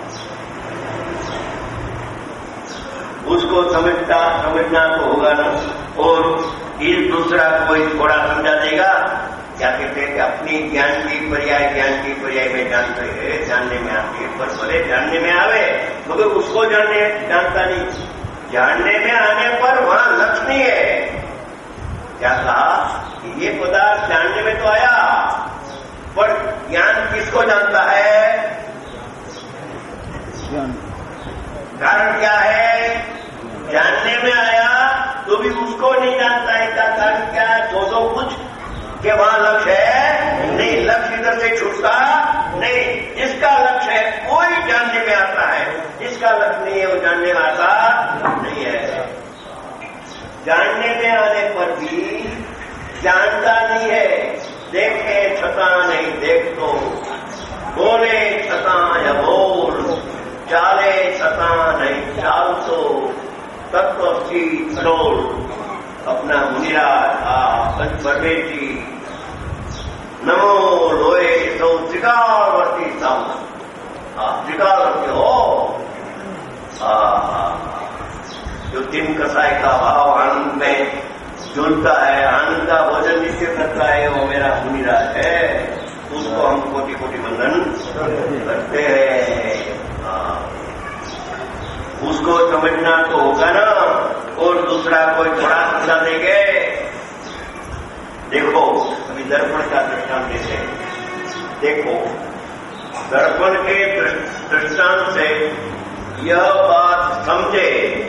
उसको समझना तो होगा ना, और इस दूसरा कोई थोड़ा समझा देगा, क्या कहते हैं कि अपनी ज्ञान की पर्याय में जानते हैं, जानने में आती है, पर भले जानने में आवे मगर उसको जानता नहीं। जानने में आने पर वहां लक्ष्य नहीं है। क्या कहा कि ये पदार्थ जानने में तो आया, पर ज्ञान किसको जानता है? कारण क्या है? जानने में आया तो भी उसको नहीं जानता है। क्या कारण क्या है? तो कुछ कि वहां लक्ष्य है नहीं, लक्ष्य इधर से छूटता नहीं। जिसका लक्ष्य है कोई जानने में आता है, जिसका लक्ष्य नहीं है वो जानने में आता नहीं है। जानने में आने पर भी जानता नहीं है। देखे छता नहीं देख तो, बोले छता या बोल, चाले छता नहीं चाल तो, तत्व की खडोल। अपना मुनिराज पंच परमेशी नमो लोए सौ त्रिकालवर्ती साम, त्रिकालवर्ती हो। जो तीन कसाई का भाव आनंद में जुड़ता है, आनंद का भोजन जिससे करता है वो मेरा मुनिराज है। उसको हम कोटि कोटि वंदन करते हैं। उसको समझना तो होगा ना, और दूसरा कोई थोड़ा समझा देंगे। देखो अभी दर्पण का दृष्टांत देते हैं। देखो दर्पण के दृष्टांत से यह बात समझे,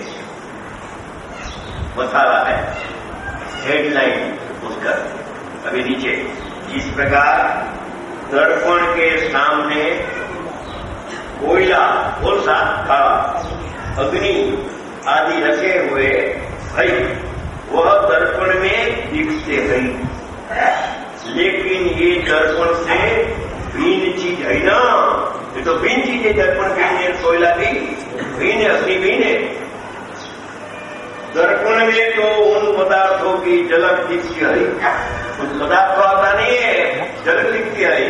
मसाला है हेडलाइन उसका अभी नीचे। इस प्रकार दर्पण के सामने कोयला और साथ था, अग्नि आदि रखे हुए है, वह दर्पण में दिखते हैं। लेकिन ये दर्पण से भिन्न चीज है ना, ये तो भिन्न चीज है। दर्पण भिन्न है, कोयला भी भिन्न है, अग्नि भिन्न है। दर्पण में तो उन पदार्थों की झलक दिखती है, उन पदार्थ को आता नहीं है, झलक दिखती है।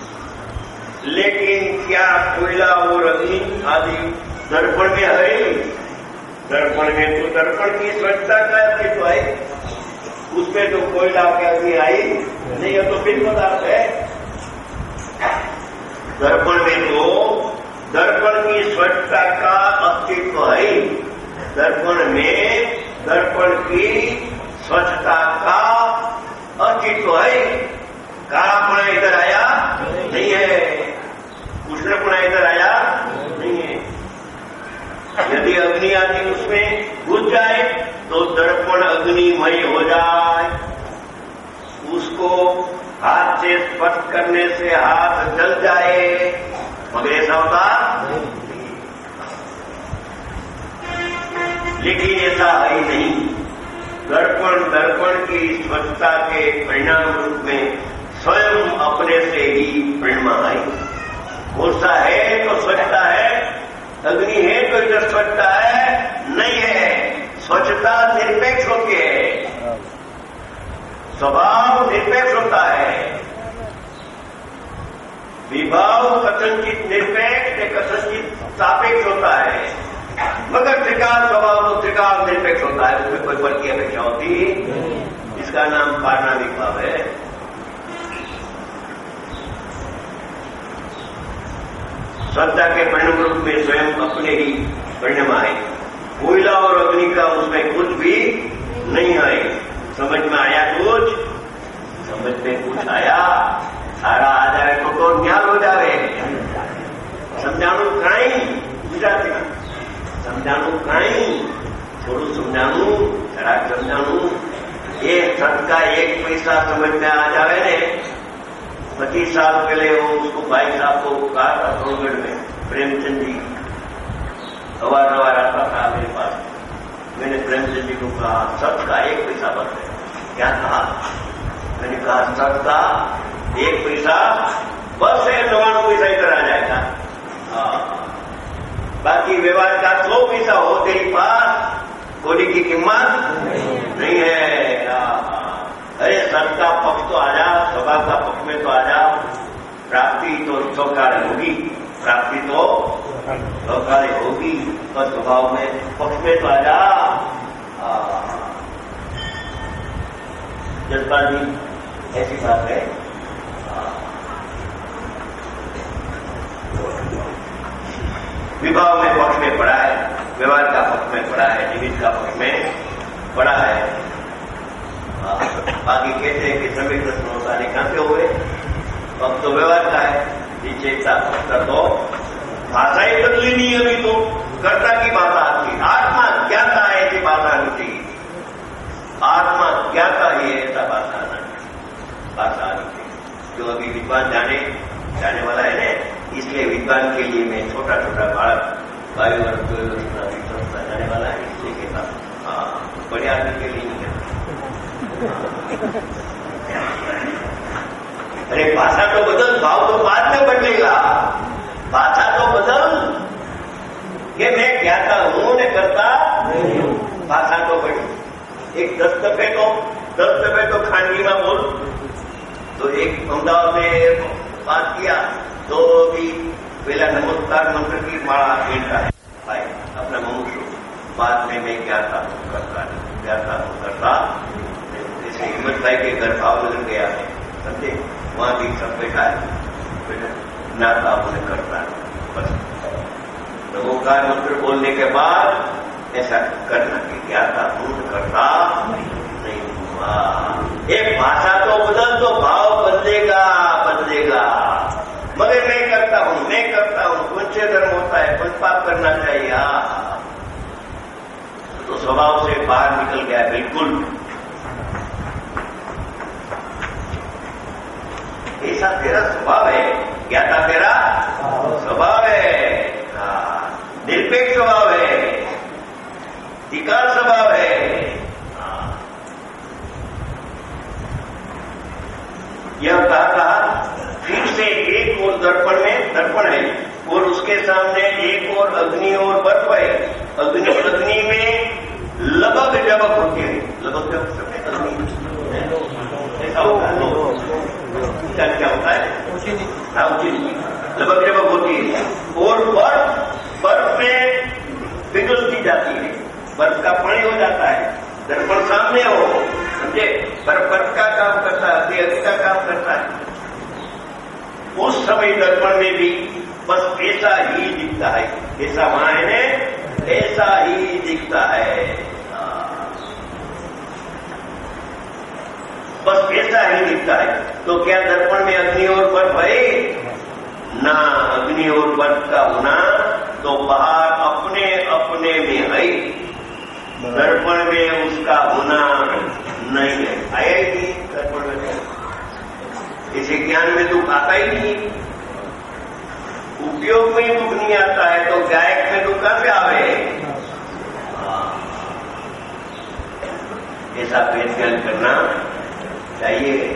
लेकिन क्या कोयला और अग्नि आदि दर्पण में है? दर्पण में तो दर्पण की स्वच्छता का अस्तित्व है, उसमें तो कोयला की अग्नि आई नहीं, है तो फिर पदार्थ है। दर्पण में तो दर्पण की स्वच्छता का अस्तित्व है। दर्पण में दर्पण की स्वच्छता का अस्तित्व है। कालापना इधर आया नहीं है, उष्णपना इधर आया नहीं है। यदि अग्नि आदि उसमें घुस जाए तो दर्पण अग्निमय हो जाए, उसको हाथ से स्पर्श करने से हाथ जल जाए, मगर ऐसा होता लेकिन ऐसा है नहीं। दर्पण की स्वच्छता के परिणाम रूप में स्वयं अपने से ही परिणमा है। गुस्सा है तो स्वच्छता है, अग्नि है तो इधर स्वच्छता है नहीं है। स्वच्छता निरपेक्ष होती है, स्वभाव निरपेक्ष होता है। विभाव कथनचित निरपेक्ष या कथनचित सापेक्ष होता है, मगर त्रिकाल स्वभाव तो त्रिकाल निरपेक्ष होता है, उसमें कोई बल की अपेक्षा होती। इसका नाम पारणामिक भाव है। सत्ता के परिणाम रूप में स्वयं अपने ही परिणाम आए। कोयला और अग्नि का उसमें कुछ भी नहीं है। समझ में आया? कुछ समझ में कुछ आया? सारा आ जाए तो न्याल हो जाए। समझाणु काई गुजराती में समझाणु काई, थोड़ू समझाणु, थोड़ा समझाणु। ये सत का एक पैसा समझ में आ जावे ने। 25 साल पहले वो उसको भाई साहब को कहा था सोनगढ़ में, प्रेमचंद जी अवार आता था मेरे पास। मैंने प्रेमचंद जी को कहा सत का एक पैसा बस है। क्या कहा? मैंने कहा सत का एक पैसा बस है, 99 पैसा इधर आ जाएगा। बाकी व्यवहार का 100 पैसा हो तेरे पास, कोड़ी की कीमत नहीं है। अरे सत का पक्ष तो आ जा, स्वभाव का पक्ष में तो आ जा। प्राप्ति तो चौकारे होगी, प्राप्ति तो चौकारे होगी, पर स्वभाव में पक्ष में तो आ जा। जसपाल जी ऐसी बात है। विभाव में पक्ष में पड़ा है, व्यवहार का पक्ष में पड़ा है, निमित्त का पक्ष में पड़ा है। बाकी कहते हैं कि सभी प्रश्नों का कहां से हुए, अब तो व्यवहार का है। निश्चयता पक्ष तो भाषा ही बदली नहीं, अभी तो कर्ता की भाषा आती, आत्मा ज्ञाता है ऐसी भाषा आनी चाहिए, आत्मा ज्ञाता ही है ऐसा भाषा आनी चाहिए। जो अभी विद्वान जाने वाला है ना, इसलिए विद्वान के लिए मैं छोटा छोटा बालक 22 वर्ष 2 वर्ष जाने वाला है, इसलिए कहता हाँ, बड़े आदमी के लिए नहीं कहता। अरे भाषा तो बदल, भाव तो बाद में बदलेगा, भाषा तो बदल, ये मैं ज्ञाता हूं ने करता नहीं हूं, भाषा तो बड़ी। एक 10 दफे तो खानगी में बोल, तो एक अमदावाद में बात किया तो भी पहला नमस्कार मंत्र की माला खेलता है भाई अपना मनुष्य, बाद में मैं ज्ञाता हूं करता नहीं, ज्ञाता हूं करता। जैसे हिम्मत भाई के घर भाव बदल गया है, समझे, वहां भी सब बैठा है, ज्ञाता उन्हें करता है, बस नमोकार मंत्र बोलने के बाद ऐसा करना कि ज्ञाता हूं करता नहीं हुआ। एक भाषा तो बदल तो भाव बदलेगा, मगर मैं करता हूं, कुछ धर्म होता है, कुछ पाप करना चाहिए, तो स्वभाव से बाहर निकल गया बिल्कुल। ऐसा तेरा स्वभाव है, ज्ञाता तेरा स्वभाव है, निरपेक्ष स्वभाव है, विकार स्वभाव है। यह कहा फिर से एक और दर्पण है और उसके सामने एक और अग्नि और बर्फ है। अग्नि में लगभग जबक होती है, लगभग ऐसा होता है, क्या होता है, लगभग जबक होती है। और बर्फ में पिघलती जाती है, बर्फ का पानी हो जाता है। दर्पण सामने हो, समझे, बर्फ का काम करता है, अग्नि का काम करता है। उस समय दर्पण में भी बस ऐसा ही दिखता है, ऐसा वहां है ने, ऐसा ही दिखता है, बस ऐसा ही दिखता है। तो क्या दर्पण में अग्नि और बर्फ है ना? अग्नि और बर्फ का होना तो बाहर अपने अपने में है, दर्पण में उसका होना नहीं है। आया ही नहीं दर्पण में, इसे ज्ञान में दुख आता ही नहीं, उपयोग में दुख नहीं आता है, तो गायक में दुख कहां से आवे? ऐसा भेद ज्ञान करना चाहिए।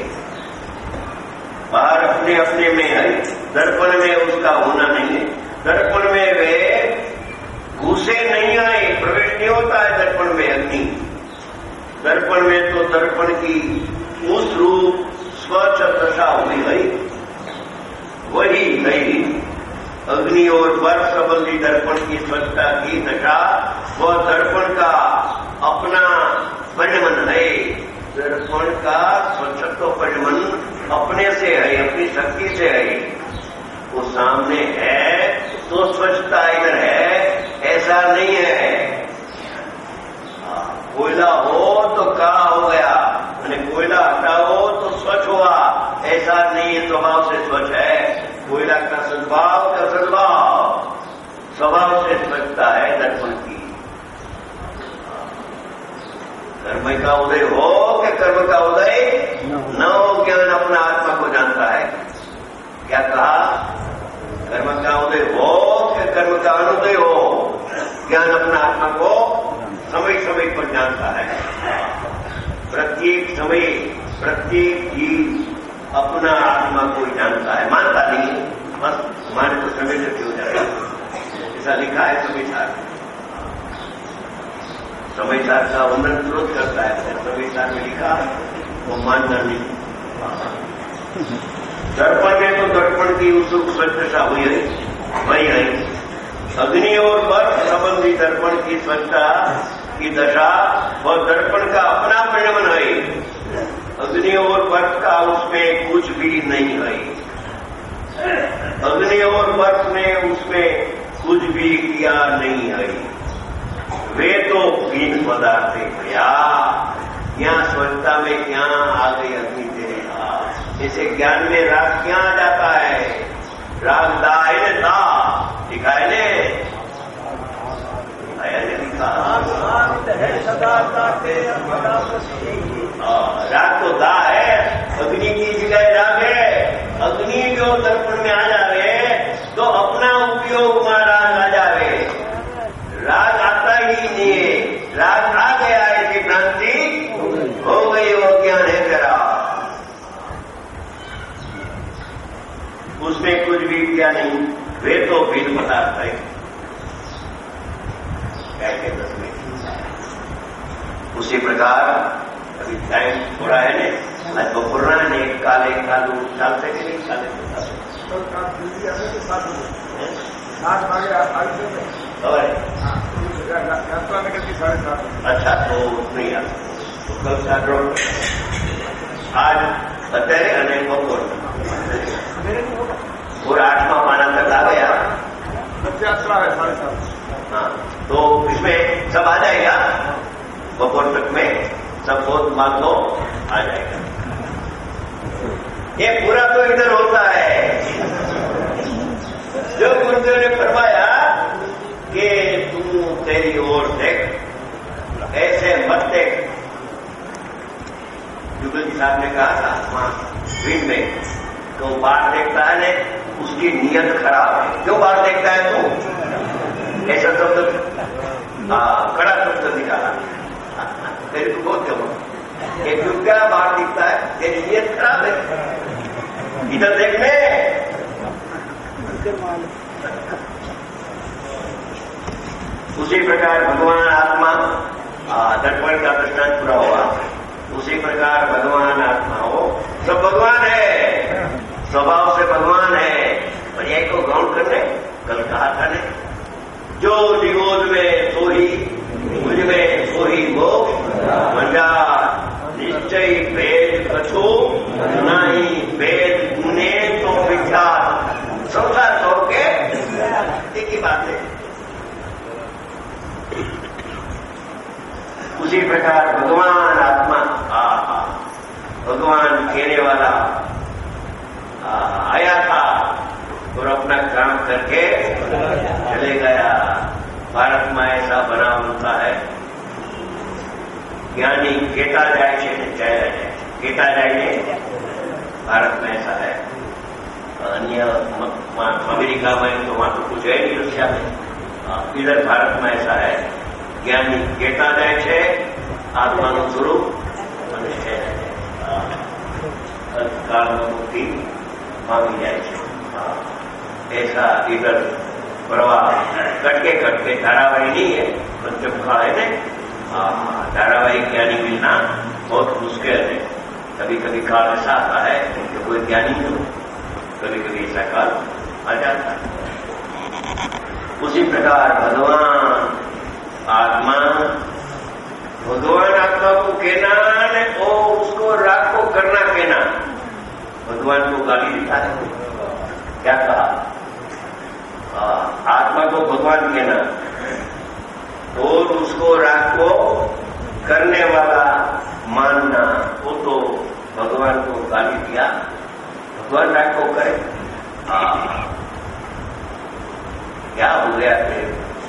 बाहर अपने अपने में है, दर्पण में उसका होना नहीं है। दर्पण में वे घुसे नहीं आए, प्रवेश नहीं होता है दर्पण में अग्नि। दर्पण में तो दर्पण की उस रूप स्वच्छ दशा हुई है, वही नहीं। अग्नि और बर्फ संबंधी दर्पण की स्वच्छता की दशा वह दर्पण का अपना परिणमन है। दर्पण का स्वच्छत्व परिणमन अपने से है, अपनी शक्ति से है, वो सामने है तो स्वच्छता इधर है, ऐसा नहीं है। कोयला हो तो कहा हो गया, कोयला हटाओ तो स्वच्छ हुआ, ऐसा नहीं है, स्वभाव से स्वच्छ है। कोयला का सद्भाव का सद्भाव, स्वभाव से स्वच्छता है दर्पण की। कर्म का उदय हो कि कर्म का उदय न हो, ज्ञान अपना आत्मा को जानता है। क्या कहा? कर्म का उदय हो कि कर्म का अनुदय हो, ज्ञान अपना आत्मा को समय समय पर जानता है। प्रत्येक समय प्रत्येक जीव अपना आत्मा को ही जानता है, मानता नहीं, बस हमारे को समय से हो जाएगा। ऐसा लिखा है समयसार का वर्णन विरोध करता है, समयसार में लिखा वो मानना नहीं। दर्पण में तो दर्पण की उत्सुक स्वच्छता हुई है, वही है। अग्नि और बर्फ संबंधी दर्पण की स्वच्छता की दशा वह दर्पण का अपना परिणमन है। अग्नि और बर्फ का उसमें कुछ भी नहीं है। अग्नि और बर्फ ने उसमें कुछ भी किया नहीं है। वे तो भिन्न पदार्थ है भैया। यहाँ स्वच्छता में क्या आ गई अग्नि तेरे हाथ। जैसे ज्ञान में राग क्या आ जाता है। राग दा है ना, दा दिखाए ने राग तो दा है, अग्नि की जगह राग है। अग्नि जो दर्पण में आ जावे तो अपना उपयोग में राग आ जावे। राग आता ही नहीं है। राग आ गया ऐसी भ्रांति हो गई, वो ज्ञान है करा। उसमें कुछ भी किया नहीं। वे तो भिन्न पदार्थ है। कैसे दस में उसी प्रकार अभी टाइम थोड़ा है ना, आज बपुरना ने काले कालू डालते कि नहीं काले अच्छा तो नहीं आता तो कल साढ़े आज અત્યારે અને બપોર पूरा 8वां पाना तक आ गया। यात्रा है 7:30। हाँ तो इसमें सब आ जाएगा। बपोर तक में सब बहुत मान लो आ जाएगा। ये पूरा तो इधर होता है। जो गुरुदेव ने फरमाया कि तू तेरी ओर देख, ऐसे मत देख। जुगल जी साहब ने कहा था वहां वीड में, तो बाहर देखता है ने उसकी नीयत खराब है। क्यों बाहर देखता है तू? ऐसा शब्द कड़ा शब्द निकाला। तेरे को बहुत क्यों एक क्या बाहर दिखता है, तेरी नीयत खराब है। इधर देखने उसी प्रकार भगवान आत्मा दर्पण का दृष्टांत पूरा हुआ। उसी प्रकार भगवान आत्मा हो, सब भगवान है, स्वभाव से भगवान है। और यही को गौण करने कल कहा था ने, जो निगोद में सोही मुझ में सोही वो मजा निश्चय भेद कछो नहीं भेद गुने तो विख्यात। संसार छोड़ के एक ही बात है। उसी प्रकार भगवान आत्मा भगवान कहने वाला आया था और अपना काम करके चले गया। भारत में ऐसा बना होता है, ज्ञानी कहता जाए कहता जाए। भारत में ऐसा है। अन्य अमेरिका में तो वहां तो कुछ है नहीं, रशिया में। इधर भारत में ऐसा है, ज्ञानी कहता जाए आत्माનું સ્વરૂપ અને કાળનો મુક્તિ પામી જાય છે। ऐसा इधर प्रवाह कटके कटके धारावाही नहीं है, पंचमुखा है ने। धारावाही ज्ञानी मिलना बहुत मुश्किल है। कभी कभी काल ऐसा आता है कि कोई ज्ञानी नहीं हो, कभी कभी ऐसा काल आ जाता है। उसी प्रकार भगवान आत्मा भगवान आत्मा को कहना ने ओ उसको राग को करना कहना। भगवान को गाली दिखा है, क्या कहा? आत्मा को भगवान कहना और उसको राग को करने वाला मानना, वो तो भगवान को गाली दिया। भगवान राग को करे, क्या हो गया थे?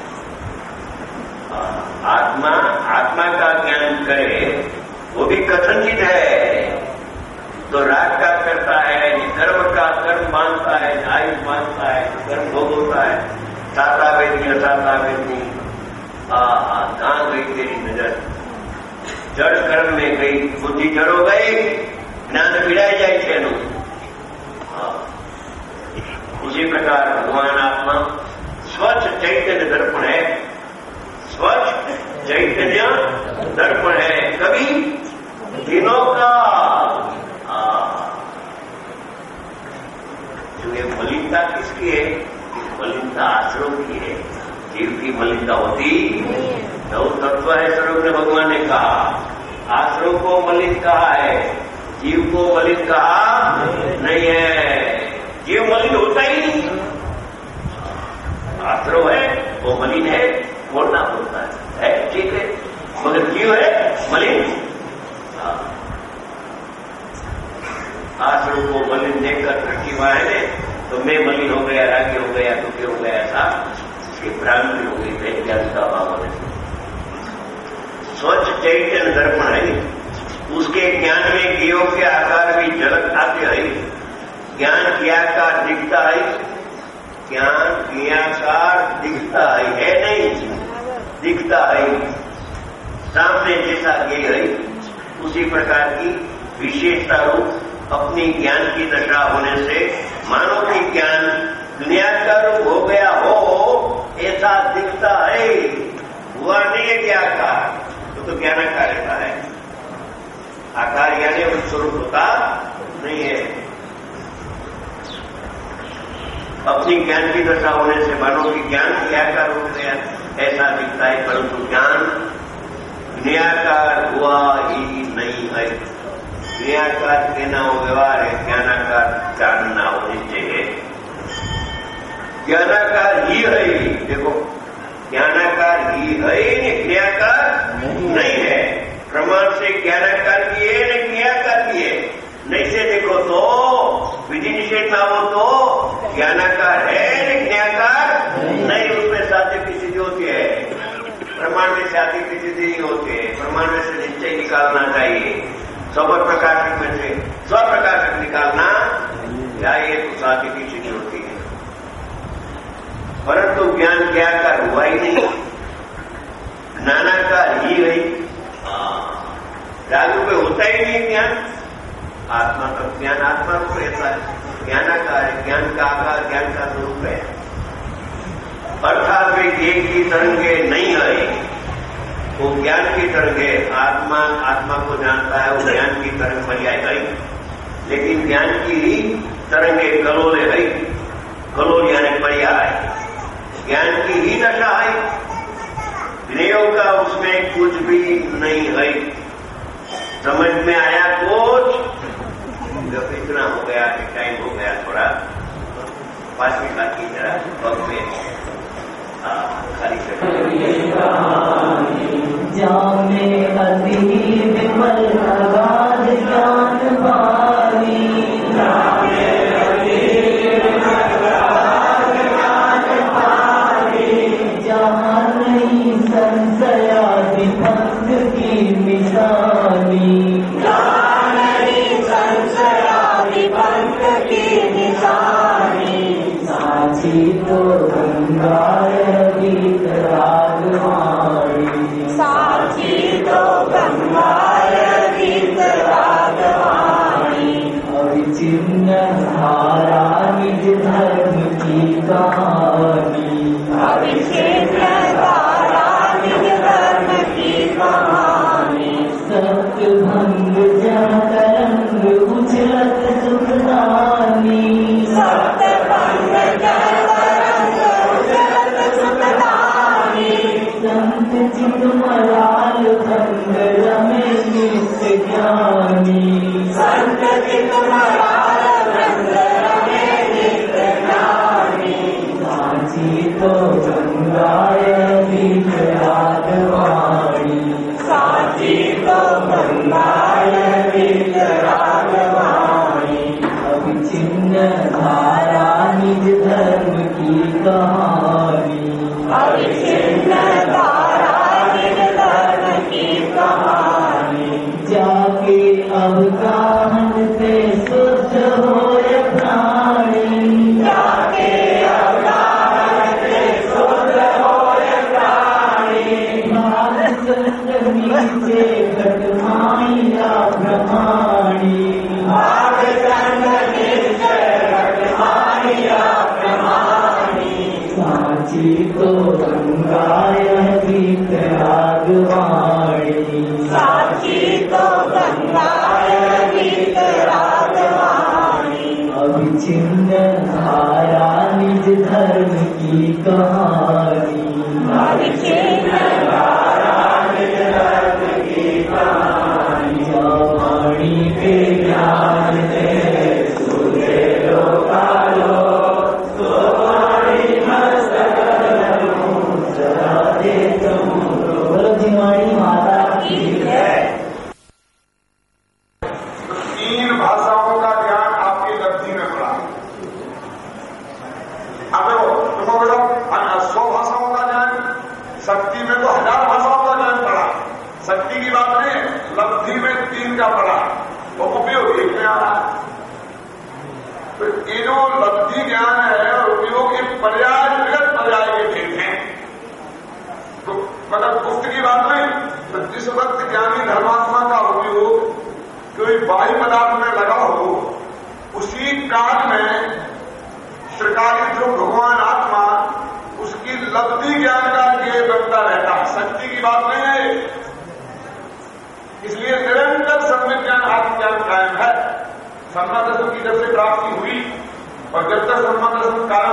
आत्मा का ज्ञान करे वो भी कथनचित है, तो राग का करता है, कर्म का कर्म मानता है, आयुष मानता है, कर्म भोग होता है। साता वेदनी असाता वेदनी कहां गई तेरी नजर? जड़ कर्म में गई, बुद्धि जड़ो गई, ज्ञान पीड़ाई जाए छेनु। उसी प्रकार भगवान आत्मा स्वच्छ चैतन्य दर्पण है, स्वच्छ चैतन्य दर्पण है। कभी दिनों का जो ये मलिनता किसकी है? इस मलिनता आश्रम की है। जीव की मलिनता होती तो तत्व है। स्वरूप ने भगवान ने कहा आश्रम को मलिन कहा है, जीव को मलिन कहा नहीं है। जीव मलिन होता ही नहीं, आश्रव है वो मलिन है, बोलना बोलता है ठीक है, मगर जीव है मलिन। आश्रव को मलिन देखकर कृषि माए ने तो मैं मलिन हो गया, रागी हो गया, दुखी हो गया, ऐसा उसकी भ्रांति हो गई है। ज्ञान का अभाव होने से स्वच्छ चैतन्य दर्पण है, उसके ज्ञान में ज्ञेयों के आकार भी झलक आते है। ज्ञान क्रियाकार दिखता है, ज्ञान क्रियाकार दिखता है नहीं दिखता है, सामने जैसा ज्ञेय है उसी प्रकार की विशेषता रूप अपनी ज्ञान की दशा होने से मानो कि ज्ञान दुनिया का रूप हो गया हो ऐसा दिखता है। हुआ नहीं है क्या आकार, तो ज्ञानाकार रहता है, आकार यानी उस स्वरूप होता नहीं है। अपनी ज्ञान की दशा होने से मानो कि ज्ञान क्रियाकार हो गया ऐसा दिखता है, परंतु ज्ञान क्रियाकार हुआ ही नहीं है। क्रियाकार कहना वो व्यवहार है, ज्ञानाकार जानना हो चाहिए। ज्ञानाकार ही है, देखो ज्ञानाकार ही है नहीं क्रियाकार नहीं है। प्रमाण से ज्ञानाकार भी है नहीं क्रियाकार भी है। नहीं से देखो तो विधि निषेध ना हो तो ज्ञानाकार है नहीं क्रियाकार नहीं, उसमें साध्य की सिद्धि होती है, प्रमाण में साध्य की सिद्धि नहीं होती है। प्रमाण में से निश्चय निकालना चाहिए, सबर प्रकाशक में से स्वप्रकाशक निकालना चाहिए तो साध्य की सिद्धि होती है, परंतु ज्ञान क्रियाकार हुआ ही नहीं, ज्ञानाकार ही है। जागरूक में होता ही नहीं ज्ञान, आत्मा का ज्ञान आत्मा को रहता है, ज्ञानाकार है, ज्ञान का आकार ज्ञान का स्वरूप है। अर्थात वे एक ही तरंगे नहीं है, वो ज्ञान की तरंगे, आत्मा आत्मा को जानता है, वो ज्ञान की तरंग पर्याय है, लेकिन ज्ञान की ही तरंगे कलोले है, कलोल यानी पर्याय, ज्ञान की ही दशा है, विनयों का उसमें कुछ भी नहीं है। समझ में आया कुछ? जब इतना हो गया, टाइम हो गया थोड़ा, 5 मिनट बाकी जरा वक्त में खाली जाने अति विमल अगाध ज्ञान वाणी, जाने अति विमल अगाध ज्ञान वाणी, जहाँ नहीं संशयादि पंथ की निशानी, जहाँ नहीं संशयादि पंथ की निशानी, साची तो गंगाय गीत रागवाणी, साची तो गंगाय गीत रागवाणी, अविचिन्न धारा निज धर्म की कहानी, अविचिन्न धारा निज धर्म की कहानी, सत्य भंग जन तरंग उछलत सुखदानी, सत्य भंग जन तरंग उछलत सुखदानी, संत चित मलाल भंग रमे नित्य ज्ञानी, संत चित मलाल भंग रमे नित्य ज्ञानी, साची तो गंगाय गीत रागवाणी, साची तो गंगाय गीत रागवाणी, अविचिन्न धारा निज धर्म की कहानी, अविचिन्न धारा निज धर्म की कहानी, जाके अवगाहन से शुद्ध होय प्राणी, जाके अवगाहन से शुद्ध होय प्राणी, भाग संग नीचे घट माया ब्रह्माणी, भाग संग नीचे घट माया ब्रह्माणी, साची तो गंगाय गीत रागवाणी, साची तो गंगाय गीत रागवाणी, अविचिन्न धारा निज धर्म की कहानी, अविचिन्न धारा निज धर्म की कहानी, वाणी पे काल में श्रीकाली जो भगवान आत्मा उसकी लब्धि ज्ञान का ज्ञेय बनता रहता है, शक्ति की बात नहीं है। इसलिए निरंतर सम्यक ज्ञान आत्मज्ञान कायम है। सम्मा दर्शन की जब से प्राप्ति हुई और जब तक सम्मा दर्शन कारण